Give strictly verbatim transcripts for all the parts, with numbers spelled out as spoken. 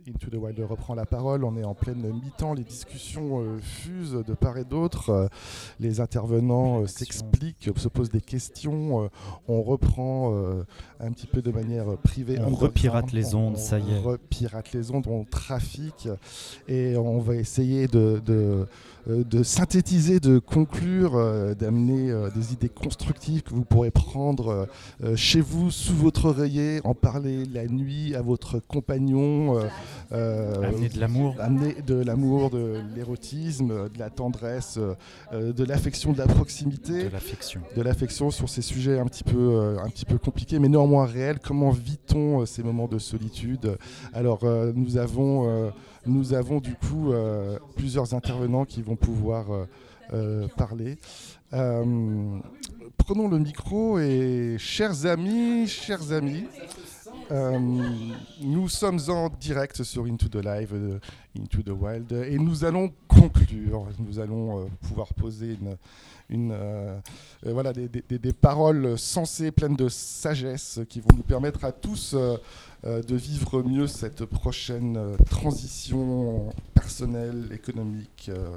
Into the Wild reprend la parole. On est en pleine mi-temps, les discussions euh, fusent de part et d'autre. Euh, les intervenants euh, s'expliquent, se posent des questions. Euh, on reprend euh, un petit peu de manière privée. On repirate les ondes, on, ça y est. On repirate les ondes, on trafique et on va essayer de, de, de synthétiser, de conclure, euh, d'amener euh, des idées constructives que vous pourrez prendre euh, chez vous, sous votre oreiller, en parler la nuit à votre compagnon. Euh, Euh, amener de l'amour. Amener de l'amour, de l'érotisme, de la tendresse, euh, de l'affection, de la proximité. De l'affection. De l'affection sur ces sujets un petit peu, euh, un petit peu compliqués, mais néanmoins réels. Comment vit-on euh, ces moments de solitude ? Alors, euh, nous, avons, euh, nous avons du coup euh, plusieurs intervenants qui vont pouvoir euh, euh, parler. Euh, prenons le micro et chers amis, chers amis, Euh, nous sommes en direct sur Into the Live, euh, Into the Wild, et nous allons conclure. Nous allons euh, pouvoir poser une, une, euh, euh, voilà, des, des, des paroles sensées, pleines de sagesse, qui vont nous permettre à tous euh, euh, de vivre mieux cette prochaine euh, transition personnelle, économique, euh,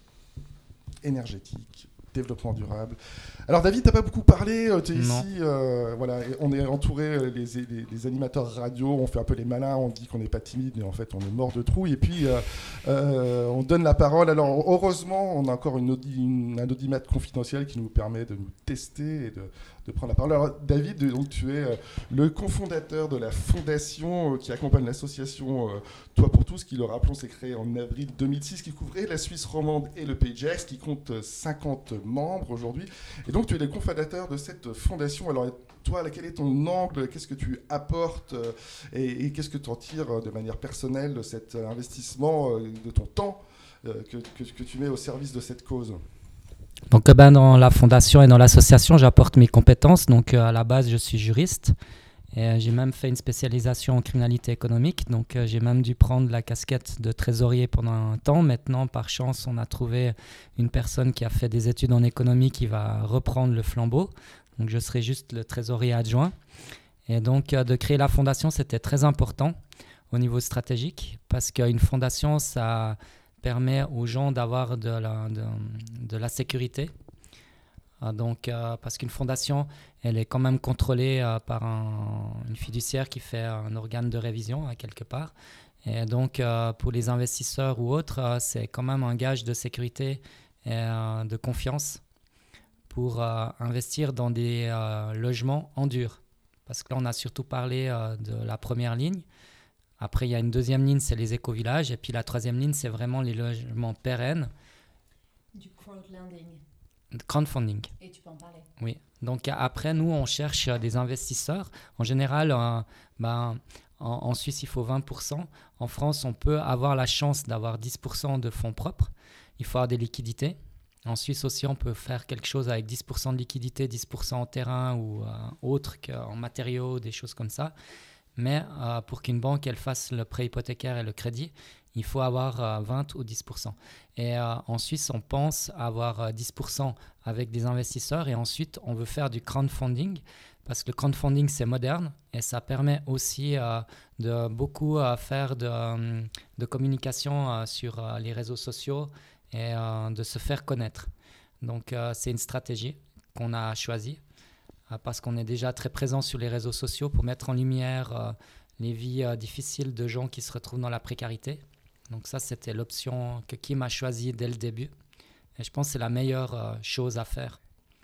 énergétique, développement durable. Alors David, tu n'as pas beaucoup parlé, tu es ici, euh, voilà, on est entouré, les, les, les animateurs radio, on fait un peu les malins, on dit qu'on n'est pas timide, mais en fait on est mort de trouille, et puis euh, euh, on donne la parole. Alors heureusement, on a encore une audi, une, un audimètre confidentiel qui nous permet de nous tester et de, de prendre la parole. Alors David, donc, tu es euh, le cofondateur de la fondation euh, qui accompagne l'association euh, Toi pour tous, qui, le rappelons, s'est créée en avril deux mille six, qui couvrait la Suisse romande et le Pays de Gex, qui compte cinquante membres aujourd'hui. Et donc, tu es le cofondateur de cette fondation. Alors, toi, quel est ton angle ? Qu'est-ce que tu apportes euh, et, et qu'est-ce que tu en tires euh, de manière personnelle de cet euh, investissement, euh, de ton temps euh, que, que, que tu mets au service de cette cause ? Donc, ben, dans la fondation et dans l'association, j'apporte mes compétences. Donc, euh, à la base, je suis juriste. Et, euh, j'ai même fait une spécialisation en criminalité économique. Donc, euh, j'ai même dû prendre la casquette de trésorier pendant un temps. Maintenant, par chance, on a trouvé une personne qui a fait des études en économie qui va reprendre le flambeau. Donc, je serai juste le trésorier adjoint. Et donc, euh, de créer la fondation, c'était très important au niveau stratégique parce qu'une fondation, ça permet aux gens d'avoir de la, de, de la sécurité. Euh, donc, euh, parce qu'une fondation, elle est quand même contrôlée euh, par un, une fiduciaire qui fait un organe de révision, à quelque part. Et donc, euh, pour les investisseurs ou autres, euh, c'est quand même un gage de sécurité et euh, de confiance pour euh, investir dans des euh, logements en dur. Parce que là, on a surtout parlé euh, de la première ligne. Après, il y a une deuxième ligne, c'est les éco-villages. Et puis la troisième ligne, c'est vraiment les logements pérennes. Du crowdlending. Crowdfunding. Et tu peux en parler. Oui. Donc après, nous, on cherche des investisseurs. En général, euh, ben, en, en Suisse, il faut vingt pour cent. En France, on peut avoir la chance d'avoir dix pour cent de fonds propres. Il faut avoir des liquidités. En Suisse aussi, on peut faire quelque chose avec dix pour cent de liquidités, dix pour cent en terrain ou euh, autre qu'en matériaux, des choses comme ça. Mais euh, pour qu'une banque elle fasse le prêt hypothécaire et le crédit, il faut avoir euh, vingt ou dix pour cent. Et euh, en Suisse, on pense avoir euh, dix pour cent avec des investisseurs et ensuite, on veut faire du crowdfunding parce que le crowdfunding, c'est moderne et ça permet aussi euh, de beaucoup euh, faire de, de communication euh, sur euh, les réseaux sociaux et euh, de se faire connaître. Donc, euh, c'est une stratégie qu'on a choisie euh, parce qu'on est déjà très présent sur les réseaux sociaux pour mettre en lumière euh, les vies euh, difficiles de gens qui se retrouvent dans la précarité. Donc ça, c'était l'option que Kim a choisie dès le début. Et je pense que c'est la meilleure euh, chose à faire.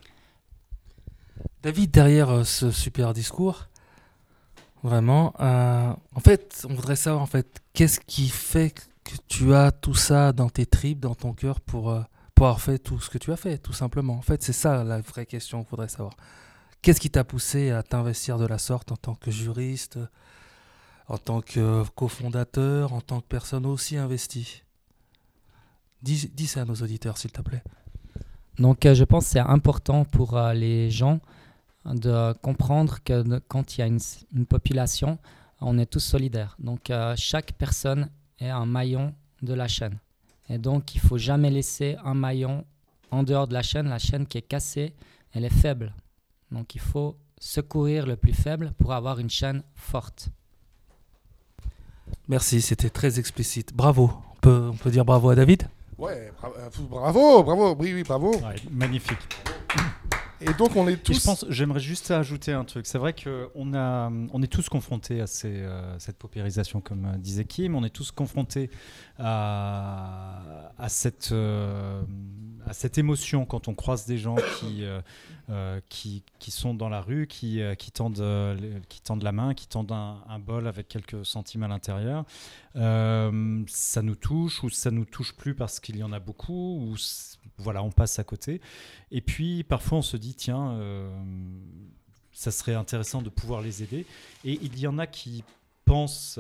David, derrière euh, ce super discours, vraiment, euh, en fait, on voudrait savoir, en fait, qu'est-ce qui fait que tu as tout ça dans tes tripes, dans ton cœur, pour, euh, pour avoir fait tout ce que tu as fait, tout simplement. En fait, c'est ça la vraie question qu'il faudrait savoir. Qu'est-ce qui t'a poussé à t'investir de la sorte en tant que juriste, en tant que cofondateur, en tant que personne aussi investie ? Dis, dis ça à nos auditeurs, s'il te plaît. Donc, euh, je pense que c'est important pour euh, les gens de comprendre que de, quand il y a une, une population, on est tous solidaires. Donc, euh, chaque personne est un maillon de la chaîne. Et donc, il ne faut jamais laisser un maillon en dehors de la chaîne. La chaîne qui est cassée, elle est faible. Donc, il faut secourir le plus faible pour avoir une chaîne forte. Merci, c'était très explicite. Bravo. On peut, on peut dire bravo à David ? Ouais, bra- bravo, bravo, oui, oui, bravo. Ouais, magnifique. Et donc on est tous. Et je pense, j'aimerais juste ajouter un truc. C'est vrai qu'on a, on est tous confrontés à ces, euh, cette paupérisation, comme euh, disait Kim. On est tous confrontés à, à cette, euh, à cette émotion quand on croise des gens qui, euh, euh, qui, qui sont dans la rue, qui, euh, qui tendent, euh, qui tendent la main, qui tendent un, un bol avec quelques centimes à l'intérieur. Euh, ça nous touche ou ça nous touche plus parce qu'il y en a beaucoup ou voilà, on passe à côté. Et puis parfois on se dit tiens, euh, ça serait intéressant de pouvoir les aider. Et il y en a qui pensent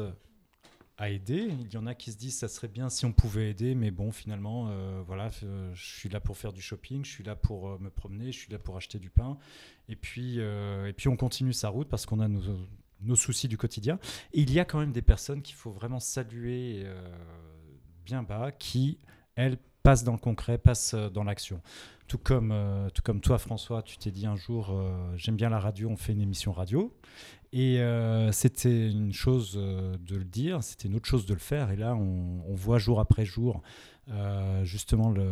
à aider, il y en a qui se disent ça serait bien si on pouvait aider, mais bon finalement euh, voilà, euh, je suis là pour faire du shopping, je suis là pour euh, me promener, je suis là pour acheter du pain. Et puis euh, et puis on continue sa route parce qu'on a nos nos soucis du quotidien. Et il y a quand même des personnes qu'il faut vraiment saluer euh, bien bas, qui, elles, passent dans le concret, passent euh, dans l'action. Tout comme, euh, tout comme toi, François, tu t'es dit un jour, euh, j'aime bien la radio, on fait une émission radio. Et euh, c'était une chose euh, de le dire, c'était une autre chose de le faire. Et là, on, on voit jour après jour euh, justement le...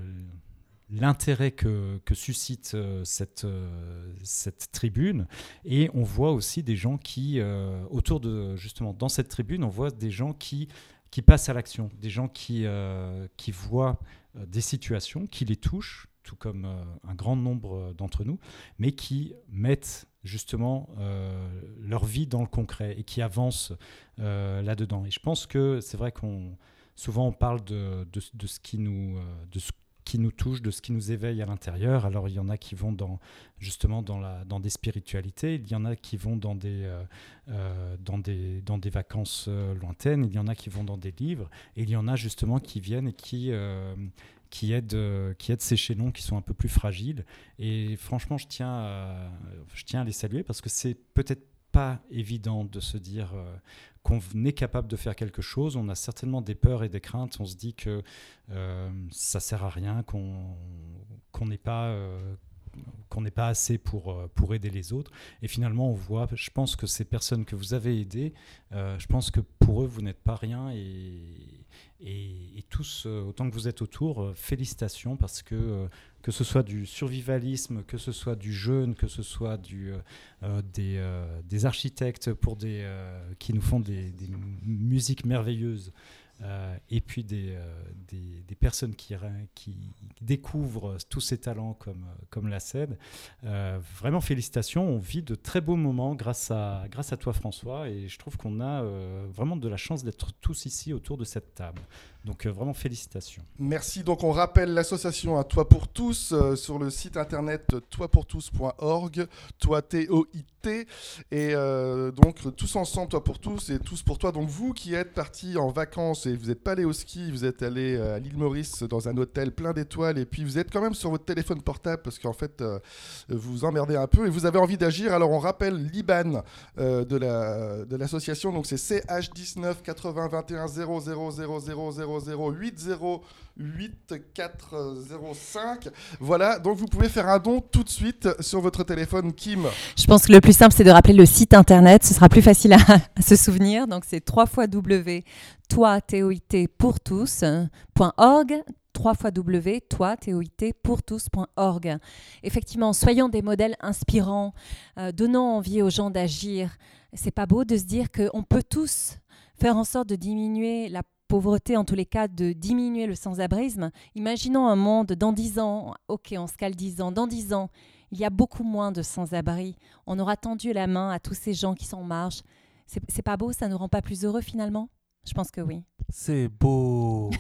l'intérêt que, que suscite euh, cette, euh, cette tribune, et on voit aussi des gens qui, euh, autour de, justement, dans cette tribune, on voit des gens qui, qui passent à l'action, des gens qui, euh, qui voient euh, des situations, qui les touchent, tout comme euh, un grand nombre d'entre nous, mais qui mettent justement euh, leur vie dans le concret et qui avancent euh, là-dedans. Et je pense que c'est vrai qu'on souvent on parle de, de, de ce qui nous... Euh, de ce qui nous touche, de ce qui nous éveille à l'intérieur. Alors il y en a qui vont dans, justement dans, la, dans des spiritualités, il y en a qui vont dans des, euh, euh, dans des, dans des vacances euh, lointaines, il y en a qui vont dans des livres, et il y en a justement qui viennent et qui, euh, qui, aident, euh, qui aident ces chaînons qui sont un peu plus fragiles. Et franchement, je tiens à, je tiens à les saluer parce que c'est peut-être pas évident de se dire euh, qu'on est capable de faire quelque chose. On a certainement des peurs et des craintes. On se dit que euh, ça sert à rien, qu'on qu'on n'est pas euh, qu'on n'est pas assez pour pour aider les autres. Et finalement, on voit. Je pense que ces personnes que vous avez aidées, euh, je pense que pour eux, vous n'êtes pas rien. Et et, et tous, euh, autant que vous êtes autour, euh, félicitations parce que euh, que ce soit du survivalisme, que ce soit du jeûne, que ce soit du, euh, des, euh, des architectes pour des, euh, qui nous font des, des musiques merveilleuses, euh, et puis des, euh, des, des personnes qui, qui découvrent tous ces talents comme, comme la C E D. Euh, vraiment félicitations, on vit de très beaux moments grâce à, grâce à toi François, et je trouve qu'on a euh, vraiment de la chance d'être tous ici autour de cette table. Donc euh, vraiment félicitations. Merci. Donc on rappelle l'association à Toi pour tous euh, sur le site internet toi pour tous point org, toi T O I T, et euh, donc tous ensemble Toi pour tous et tous pour toi. Donc vous qui êtes partis en vacances et vous n'êtes pas allé au ski, vous êtes allé euh, à l'île Maurice dans un hôtel plein d'étoiles, et puis vous êtes quand même sur votre téléphone portable parce qu'en fait euh, vous vous emmerdez un peu et vous avez envie d'agir. Alors on rappelle l'I B A N euh, de, la, de l'association, donc c'est C H dix-neuf quatre-vingts vingt et un zéro zéro zéro zéro zéro zéro huit zéro huit quatre zéro cinq. Voilà, donc vous pouvez faire un don tout de suite sur votre téléphone. Kim? Je pense que le plus simple, c'est de rappeler le site internet. Ce sera plus facile à, à se souvenir. Donc, c'est w w w point toi, T O I T pour tous, point org, w w w point toi, T O I T pour tous point org. Effectivement, soyons des modèles inspirants, euh, donnons envie aux gens d'agir. C'est pas beau de se dire qu'on peut tous faire en sorte de diminuer la pauvreté, en tous les cas, de diminuer le sans-abrisme. Imaginons un monde dans dix ans, ok, on se cale dix ans, dans dix ans, il y a beaucoup moins de sans-abri. On aura tendu la main à tous ces gens qui sont en marge. C'est, c'est pas beau, ça ne nous rend pas plus heureux finalement? Je pense que oui. C'est beau.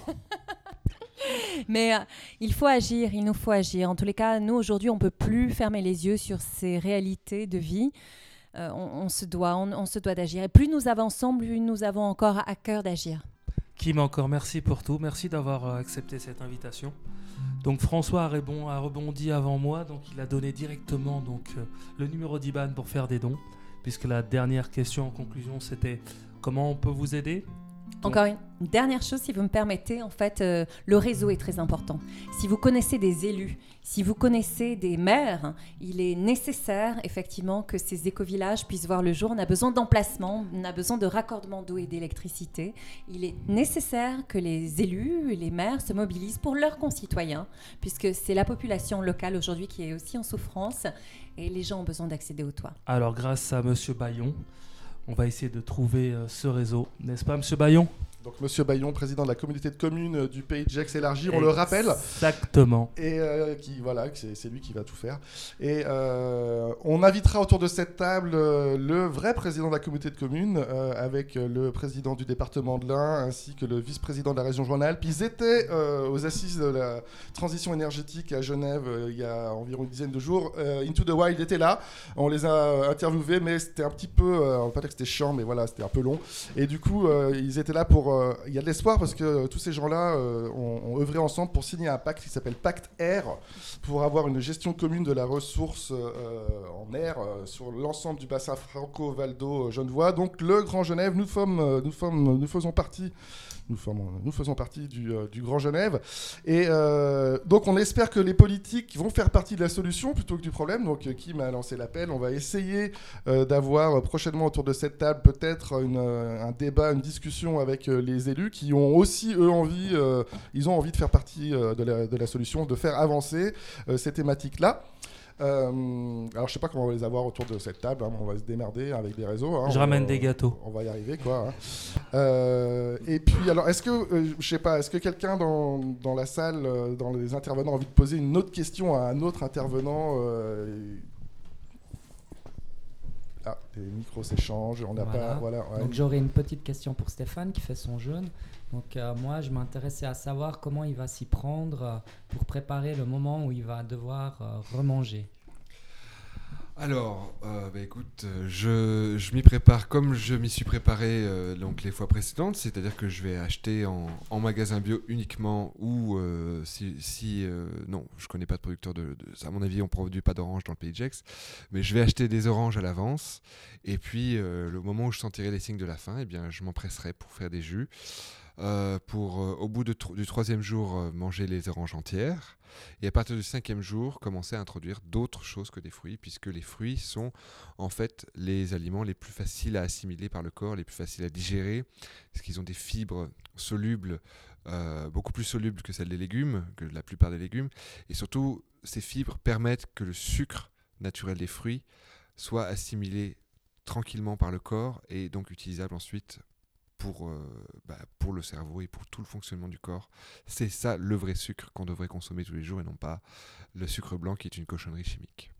Mais euh, il faut agir, il nous faut agir. En tous les cas, nous, aujourd'hui, on ne peut plus fermer les yeux sur ces réalités de vie. Euh, on, on se doit, on, on se doit d'agir. Et plus nous avançons, plus nous avons encore à cœur d'agir. Kim, encore merci pour tout. Merci d'avoir accepté cette invitation. Donc François a, rebond, a rebondi avant moi, donc il a donné directement donc, euh, le numéro d'I B A N pour faire des dons, puisque la dernière question en conclusion c'était comment on peut vous aider. Encore une dernière chose, si vous me permettez, en fait, euh, le réseau est très important. Si vous connaissez des élus, si vous connaissez des maires, il est nécessaire, effectivement, que ces écovillages puissent voir le jour. On a besoin d'emplacement, on a besoin de raccordement d'eau et d'électricité. Il est nécessaire que les élus et les maires se mobilisent pour leurs concitoyens, puisque c'est la population locale aujourd'hui qui est aussi en souffrance et les gens ont besoin d'accéder au toit. Alors, grâce à Monsieur Bayon, on va essayer de trouver euh, ce réseau, n'est-ce pas, Monsieur Bayon ? Donc Monsieur Bayon, président de la communauté de communes euh, du Pays de Gex élargi, on le rappelle. Exactement. Et euh, qui, voilà, c'est, c'est lui qui va tout faire. Et euh, on invitera autour de cette table euh, le vrai président de la communauté de communes, euh, avec euh, le président du département de l'Ain, ainsi que le vice-président de la région Rhône-Alpes. Ils étaient euh, aux assises de la transition énergétique à Genève euh, il y a environ une dizaine de jours. Euh, Into the Wild était là. On les a interviewés, mais c'était un petit peu, euh, on va pas dire que c'était chiant, mais voilà, c'était un peu long. Et du coup, euh, ils étaient là pour il y a de l'espoir parce que euh, tous ces gens-là euh, ont, ont œuvré ensemble pour signer un pacte qui s'appelle Pacte Air pour avoir une gestion commune de la ressource euh, en air euh, sur l'ensemble du bassin franco-valdo-genevois. Donc le Grand Genève, nous, sommes, euh, nous, sommes, nous faisons partie Nous, formons, nous faisons partie du, euh, du Grand Genève. Et euh, donc, on espère que les politiques vont faire partie de la solution plutôt que du problème. Donc, euh, Kim a lancé l'appel. On va essayer euh, d'avoir prochainement autour de cette table peut-être une, euh, un débat, une discussion avec euh, les élus qui ont aussi, eux, envie, euh, ils ont envie de faire partie euh, de, la, de la solution, de faire avancer euh, ces thématiques-là. Euh, alors je sais pas comment on va les avoir autour de cette table, hein, on va se démerder avec des réseaux. Hein, je on, ramène on, des gâteaux. On va y arriver quoi. Hein. Euh, et puis alors est-ce que euh, je sais pas, est-ce que quelqu'un dans, dans la salle, euh, dans les intervenants a envie de poser une autre question à un autre intervenant euh, Ah, les micros s'échangent, on n'a voilà. pas. Voilà. Ouais. Donc j'aurais une petite question pour Stéphane qui fait son jeûne. Donc euh, moi, je m'intéressais à savoir comment il va s'y prendre euh, pour préparer le moment où il va devoir euh, remanger. Alors, euh, bah, écoute, je, je m'y prépare comme je m'y suis préparé euh, donc les fois précédentes, c'est-à-dire que je vais acheter en, en magasin bio uniquement ou euh, si, si euh, non, je connais pas de producteur de, de, à mon avis, on ne produit pas d'oranges dans le pays de Gex, mais je vais acheter des oranges à l'avance et puis euh, le moment où je sentirai les signes de la faim, eh bien, je m'empresserai pour faire des jus. Euh, pour, euh, au bout de tr- du troisième jour, euh, manger les oranges entières. Et à partir du cinquième jour, commencer à introduire d'autres choses que des fruits, puisque les fruits sont en fait les aliments les plus faciles à assimiler par le corps, les plus faciles à digérer, parce qu'ils ont des fibres solubles, euh, beaucoup plus solubles que celles des légumes, que la plupart des légumes. Et surtout, ces fibres permettent que le sucre naturel des fruits soit assimilé tranquillement par le corps et donc utilisable ensuite Pour, euh, bah, pour le cerveau et pour tout le fonctionnement du corps. C'est ça le vrai sucre qu'on devrait consommer tous les jours et non pas le sucre blanc qui est une cochonnerie chimique.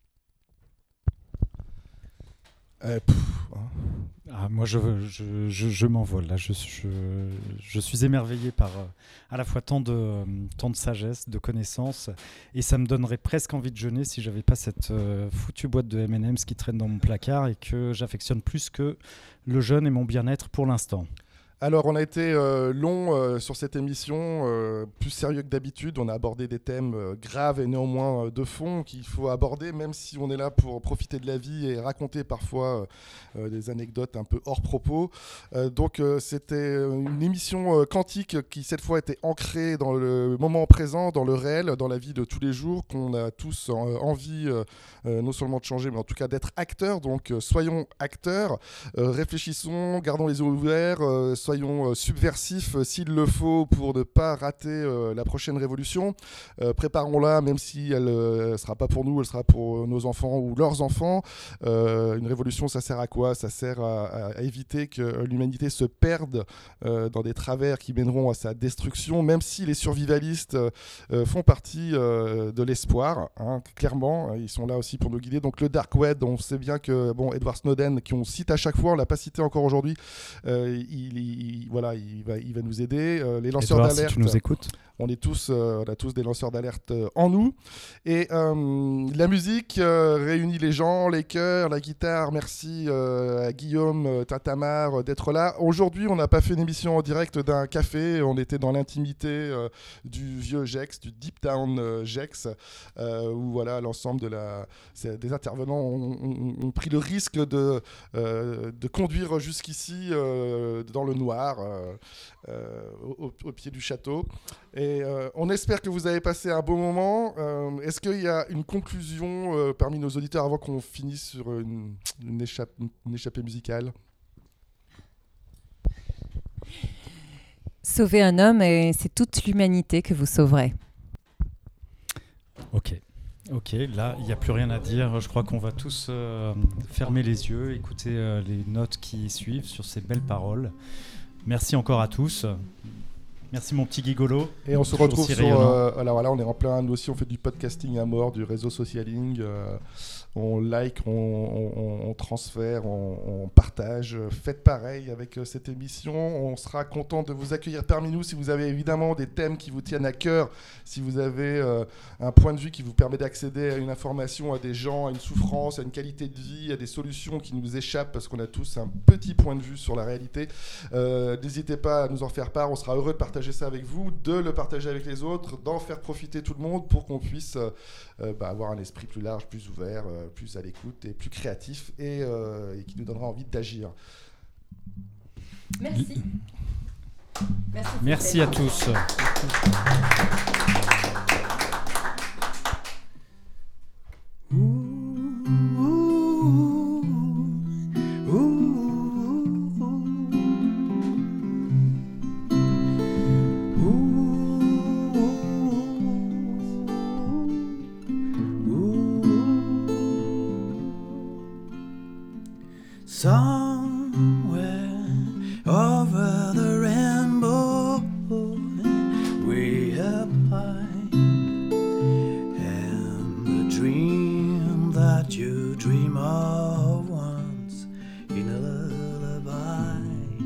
Euh, pff, hein. Ah, moi, je, je, je, je m'envole. Là. Je, je, je suis émerveillé par euh, à la fois tant de, euh, tant de sagesse, de connaissances, et ça me donnerait presque envie de jeûner si j'avais pas cette euh, foutue boîte de M and M's qui traîne dans mon placard et que j'affectionne plus que le jeûne et mon bien-être pour l'instant. Alors, on a été euh, long euh, sur cette émission, euh, plus sérieux que d'habitude. On a abordé des thèmes euh, graves et néanmoins euh, de fond qu'il faut aborder, même si on est là pour profiter de la vie et raconter parfois euh, des anecdotes un peu hors propos. Euh, donc, euh, c'était une émission euh, quantique qui, cette fois, était ancrée dans le moment présent, dans le réel, dans la vie de tous les jours, qu'on a tous euh, envie euh, euh, non seulement de changer, mais en tout cas d'être acteurs. Donc, euh, soyons acteurs, euh, réfléchissons, gardons les yeux ouverts, euh, soyons subversifs euh, s'il le faut pour ne pas rater euh, la prochaine révolution. Euh, préparons-la, même si elle ne euh, sera pas pour nous, elle sera pour nos enfants ou leurs enfants. Euh, une révolution, ça sert à quoi ? Ça sert à, à éviter que l'humanité se perde euh, dans des travers qui mèneront à sa destruction, même si les survivalistes euh, font partie euh, de l'espoir, hein, clairement. Ils sont là aussi pour nous guider. Donc le Dark Web, on sait bien que bon, Edward Snowden, qui on cite à chaque fois, on ne l'a pas cité encore aujourd'hui, euh, il, il Il, voilà, il va, il va nous aider. Euh, les lanceurs Edouard, d'alerte. si tu nous écoutes. on est tous, euh, on a tous des lanceurs d'alerte euh, en nous. Et euh, la musique euh, réunit les gens, les chœurs, la guitare. Merci euh, à Guillaume, euh, Tatamar euh, d'être là. Aujourd'hui, on n'a pas fait une émission en direct d'un café. On était dans l'intimité euh, du vieux Gex, du Deep Town euh, Gex, euh, où voilà, l'ensemble de la, des intervenants ont, ont, ont pris le risque de, euh, de conduire jusqu'ici euh, dans le noir, euh, euh, au, au pied du château. Et euh, on espère que vous avez passé un bon moment. Euh, est-ce qu'il y a une conclusion euh, parmi nos auditeurs avant qu'on finisse sur une, une, échappe, une échappée musicale ? Sauver un homme, et c'est toute l'humanité que vous sauverez. Ok. Ok, là, il n'y a plus rien à dire. Je crois qu'on va tous euh, fermer les yeux, écouter euh, les notes qui suivent sur ces belles paroles. Merci encore à tous. Merci mon petit gigolo. Et on se retrouve sur... Euh, alors voilà, on est en plein... Nous aussi, on fait du podcasting à mort, du réseau socialing. Euh, on like, on, on, on transfère, on, on partage. Faites pareil avec euh, cette émission. On sera content de vous accueillir parmi nous si vous avez évidemment des thèmes qui vous tiennent à cœur, si vous avez euh, un point de vue qui vous permet d'accéder à une information, à des gens, à une souffrance, à une qualité de vie, à des solutions qui nous échappent parce qu'on a tous un petit point de vue sur la réalité. Euh, n'hésitez pas à nous en faire part. On sera heureux de partager ça avec vous, de le partager avec les autres, d'en faire profiter tout le monde pour qu'on puisse euh, bah, avoir un esprit plus large, plus ouvert, euh, plus à l'écoute et plus créatif et, euh, et qui nous donnera envie d'agir. Merci. Merci, Merci à tous. Somewhere over the rainbow, way up high, and the dream that you dream of once in a lullaby.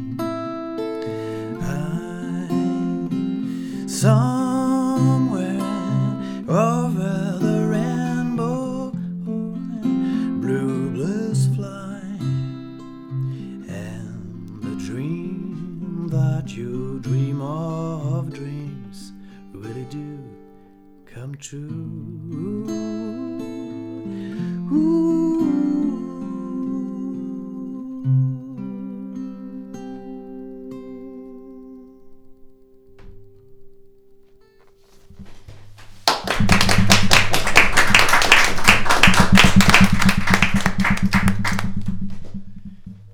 I, somewhere over the rainbow, blue blues fly. That you dream of dreams really do come true. Ooh.